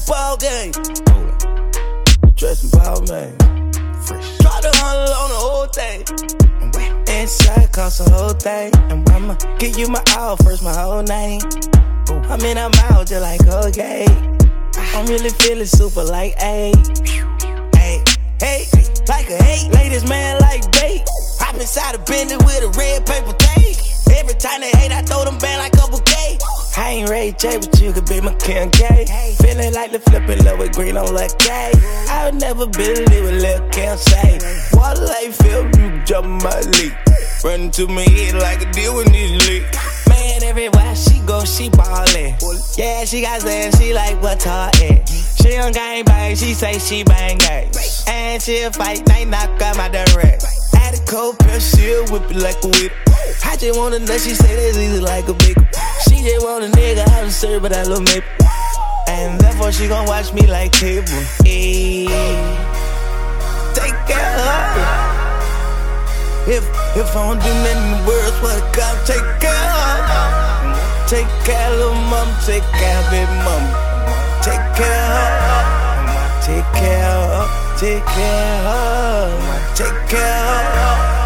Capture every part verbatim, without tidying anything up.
ball game. Dressing ball, man. Fresh. Try to hunt on the whole thing. Inside cost the whole thing. And I'ma give you my all first, my whole name. I mean, I'm out just like okay. I'm really feeling super like hey. Hey, hey, like a hate. Ladies, man, like bait. Hop inside a Bentley with a red paper tape. Every time they hate, I throw them back like a bouquet. I ain't Ray J, but you could be my Kim K. Feeling like the flippin' love with green on like K. I would never believe what Lil' Kim say. Water like Phil, you jump my leak. Running to my head like a deal with this leak. Man, everywhere she go, she ballin'. Yeah, she got sand, she like what's her at. She don't gang bang, she say she bang gang. And she'll fight, night knock out my direct. Add a cold pill, she'll whip it like a whip. I just want a nut, she say that's easy like a big. She just want a nigga, I don't serve but that little maple. And therefore she gon' watch me like cable. Hey, take care of her. If, if I don't do nothing in the world, what I got, take care of her. Take care of little mama, take care of baby mama. Take care of her. Take care of her. Take care of her. Take care of her.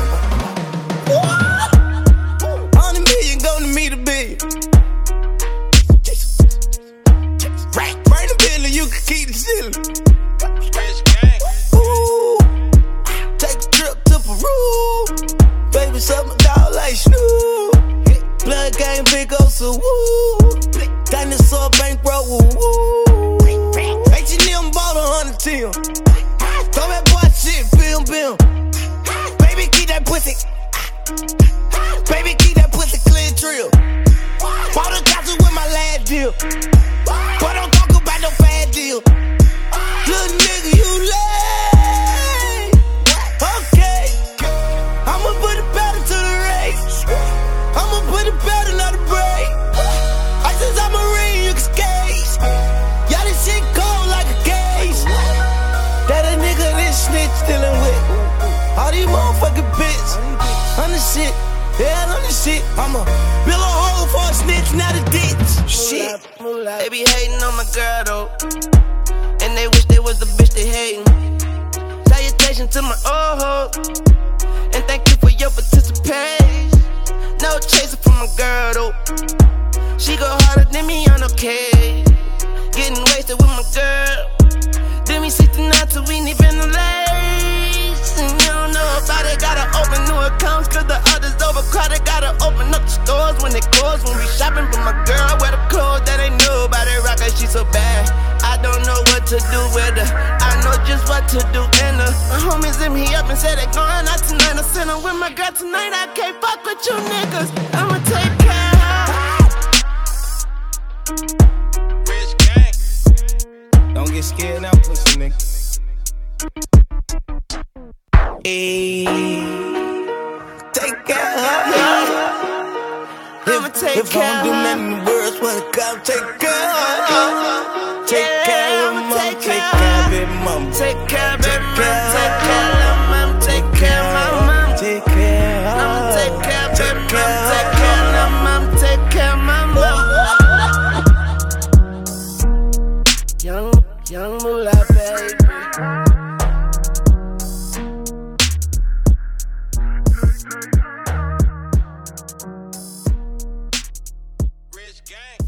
Hundred million go to me to be. Bring the billion, you can keep the ceiling. Ooh, take a trip to Peru. Baby, suck my dog like Snoop. Blood gang, big old so woo. Dinosaur bankroll, woo woo. H and M bought a hundred till. Throw that boy shit, film, film. Baby, keep that pussy. Baby, keep that pussy clean drill. Bought a castle with my last deal. But don't talk about no bad deal. Little nigga, you lame. Okay, I'ma put it better to the race. I'ma put it better, not a break. I since I'm a ring, you can skate. Y'all this shit cold like a case. That a nigga this snitch dealing with. All these motherfucking bitch. On the shit, yeah, on the shit. I'ma build a hole for a snitch, not a ditch. Shit. They be hating on my girl though, and they wish they was the bitch they hating. Salutation to my old hoe, and thank you for your participation. No chaser for my girl though, she go harder than me on okay. Getting wasted with my girl, then we sixty-nine till we need in the lace. And you don't know about it, gotta open new accounts cause the others overcrowded. Gotta open up the stores when they close, when we shopping. But my girl wear the clothes that ain't new about it, rock her, she so bad. I don't know what to do with her, I know just what to do in her. My homies hit me up and said they going out tonight. I sent her with my girl tonight, I can't fuck with you niggas. I'ma take care of her. Rich gang. Don't get scared now, pussy nigga. Hey, take care of her. I'ma take if, if care I don't do of her. nothing in the world, what I got, take care of her. Take Yeah, care of I'ma mama, take take care care of of baby mama. Take care of Take baby care mama, of take care of my mama, take care of my mama. Take care of I'ma her. take care of baby Take mama, care take care of my mama, take care of my mama. Young, young moolah baby. Rich gang.